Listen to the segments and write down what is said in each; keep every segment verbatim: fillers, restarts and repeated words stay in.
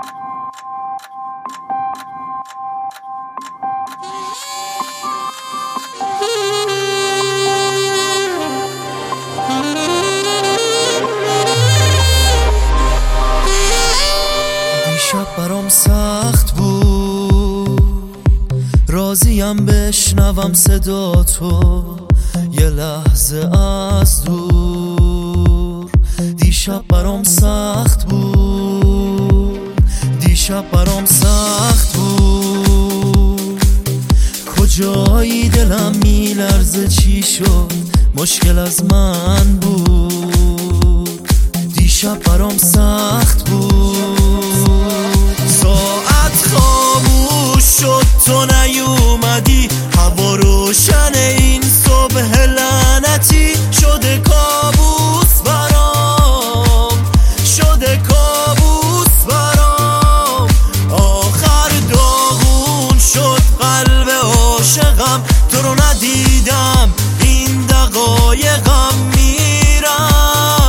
دیشب برام سخت بود راضیم بشنوم صدا تو یه لحظه از دور. دیشب برام سخت بود دیشب برام سخت بود کجایی دلم میلرزه چی شد مشکل از من بود. دیشب برام سخت بود ساعت خاموش شد تو نیومدی هوا روشن این صبح لعنتی شده کابوس برام شده کابوس برام آخر داغون شد قلب عاشقم تو رو ندیدم این دقایقم میرم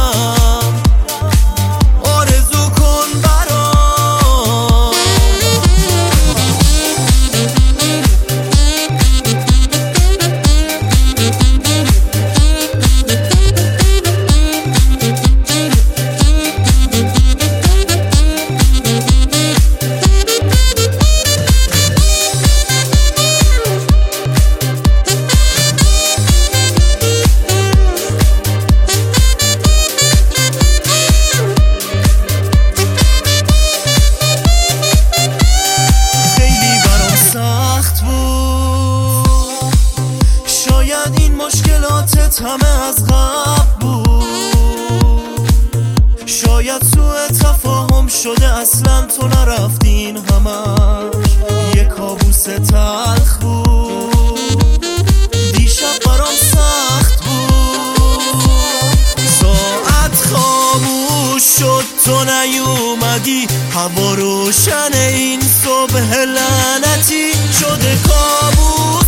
آرزو کن برام. شاید این مشکلاتت همه از قبل بود شاید سوء تفاهم شده اصلا تو نرفتین همش یه کابوس تلخ بود. دیشب برام سخت بود ساعت خاموش شد تو نیومدی هوا روشن این صبح لعنتی شده کابوس